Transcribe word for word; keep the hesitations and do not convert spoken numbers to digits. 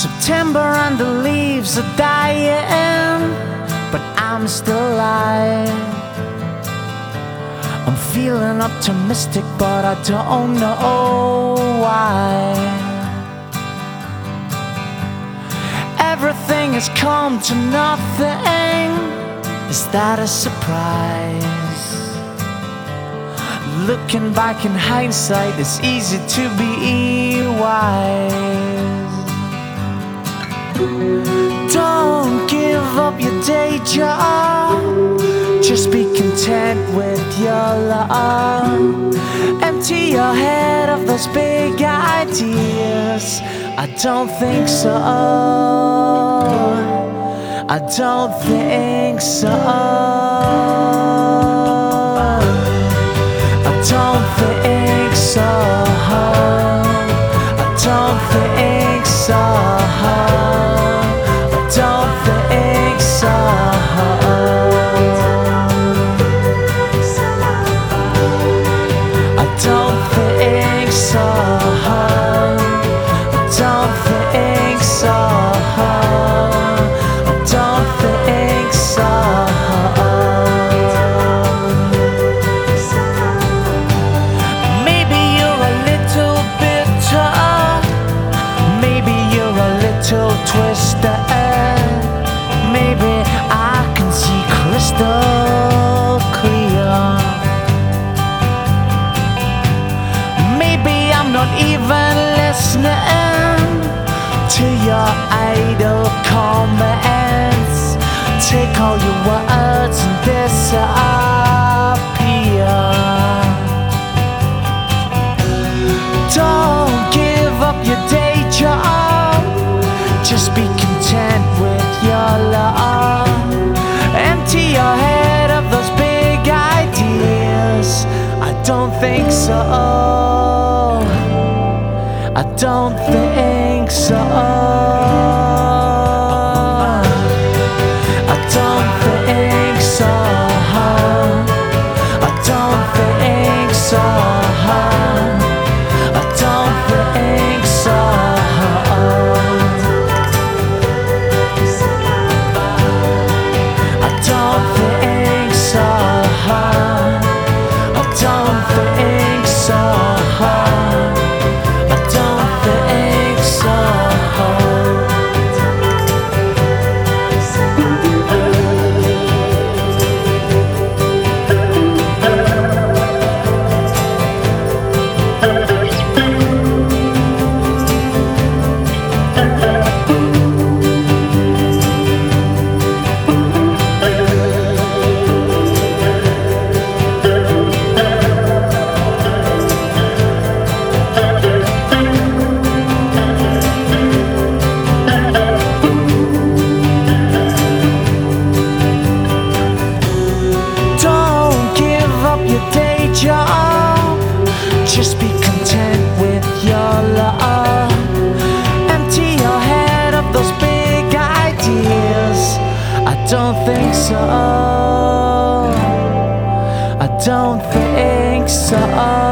September and the leaves are dying, but I'm still alive. I'm feeling optimistic, but I don't know why. Everything has come to nothing. Is that a surprise? Looking back in hindsight, it's easy to be wise. Don't give up your day job, just be content with your love. Empty your head of those big ideas. I don't think so. I don't think so. I don't think so. I don't think so. I don't think so. I don't think so. I don't think so. I don't think so. Maybe you're a little bitter. Maybe you're a little twisted. Maybe I can see crystal clear. Maybe I'm not even listening to your idle comments. Take all your words and disappear. Don't give up your day job, just be content with your love. Empty your head of those big ideas. I don't think so. I don't think so. I don't think so. I don't think so. I don't think so. I don't think so. I don't think so. I don't think so. Job, just be content with your love. Empty your head of those big ideas. I don't think so. I don't think so.